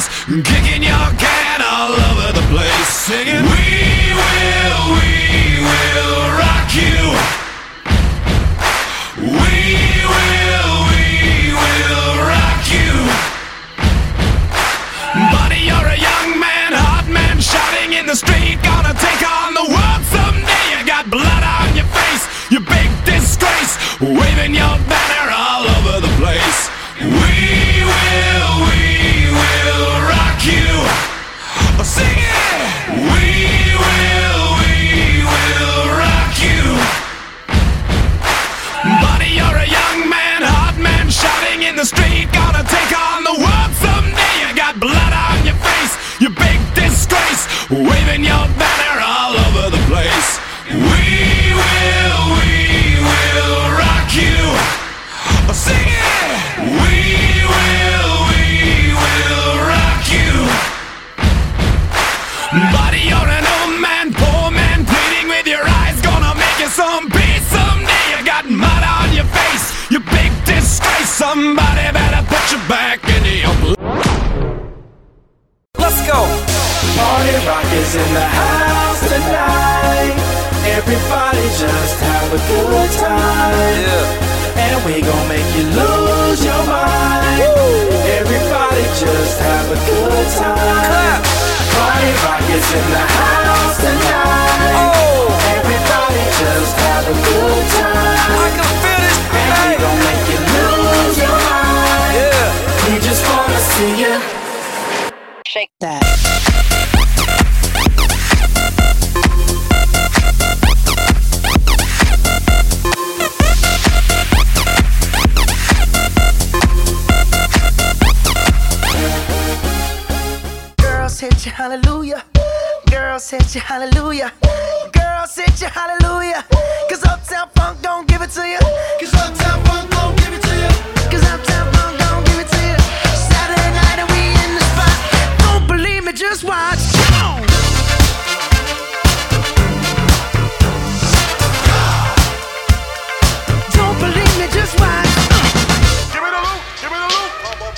kicking your can all over the place, singing, we will rock you. We will rock you. Buddy, you're a young man, hot man, shouting in the street, gonna take on the world someday. You got blood on your face, you big disgrace, waving your banner all over the place. We will rock you. Sing it! We will rock you. Buddy, you're a young man, hot man, shouting in the street, gonna take on the world someday. You got blood on your face, you big disgrace, waving your banner all over the place. We will rock you. Sing it! We will rock you. Buddy, you're an old man, poor man, pleading with your eyes, gonna make you some peace someday. You got mud on your face, you big disgrace. Somebody better put you back into your Let's go! Party rock is in the house tonight. Everybody just have a good time. Yeah. And we gon' make you lose your mind. Woo. Everybody just have a good time. Clap. Party rock is in the house tonight. Oh. Everybody just have a good time. I can feel this And we beat. gon' make you lose your mind. Yeah. We just wanna see you Shake that. Girls hit you hallelujah. Girls hit you hallelujah. Girls hit you hallelujah. Cause Uptown Funk don't give it to you. Cause Uptown Funk don't give it to you. Cause Uptown Funk don't give it to you. Saturday night and we in the spot. Don't believe me, just watch. Come on. Don't believe me, just watch. Give me the loop, give me the loop.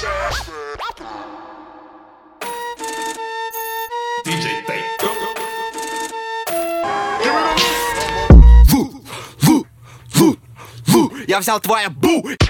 DJ Faye. Я взял твоя бу